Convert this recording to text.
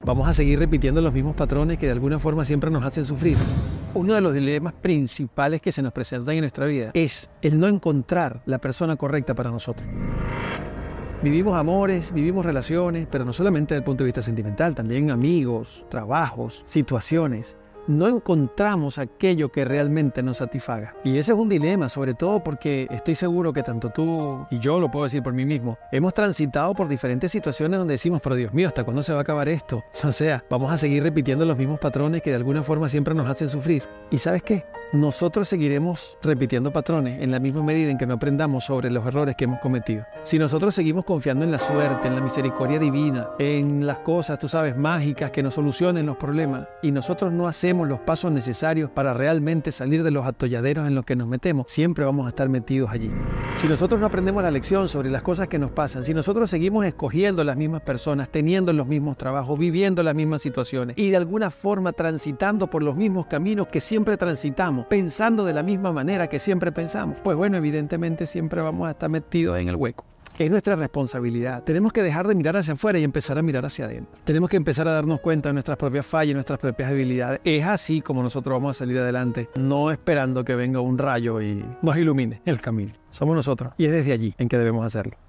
Vamos a seguir repitiendo los mismos patrones que de alguna forma siempre nos hacen sufrir. Uno de los dilemas principales que se nos presentan en nuestra vida es el no encontrar la persona correcta para nosotros. Vivimos amores, vivimos relaciones, pero no solamente desde el punto de vista sentimental, también amigos, trabajos, situaciones. No encontramos aquello que realmente nos satisfaga. Y ese es un dilema, sobre todo porque estoy seguro que tanto tú y yo, lo puedo decir por mí mismo, hemos transitado por diferentes situaciones donde decimos, pero Dios mío, ¿hasta cuándo se va a acabar esto? O sea, vamos a seguir repitiendo los mismos patrones que de alguna forma siempre nos hacen sufrir. ¿Y sabes qué? Nosotros seguiremos repitiendo patrones en la misma medida en que no aprendamos sobre los errores que hemos cometido. Si nosotros seguimos confiando en la suerte, en la misericordia divina, en las cosas, tú sabes, mágicas que nos solucionen los problemas, y nosotros no hacemos los pasos necesarios para realmente salir de los atolladeros en los que nos metemos, siempre vamos a estar metidos allí. Si nosotros no aprendemos la lección sobre las cosas que nos pasan, si nosotros seguimos escogiendo las mismas personas, teniendo los mismos trabajos, viviendo las mismas situaciones y de alguna forma transitando por los mismos caminos que siempre transitamos, pensando de la misma manera que siempre pensamos, pues bueno, evidentemente siempre vamos a estar metidos en el hueco. Es nuestra responsabilidad. Tenemos que dejar de mirar hacia afuera y empezar a mirar hacia adentro. Tenemos que empezar a darnos cuenta de nuestras propias fallas, nuestras propias debilidades. Es así como nosotros vamos a salir adelante, no esperando que venga un rayo y nos ilumine el camino. Somos nosotros y es desde allí en que debemos hacerlo.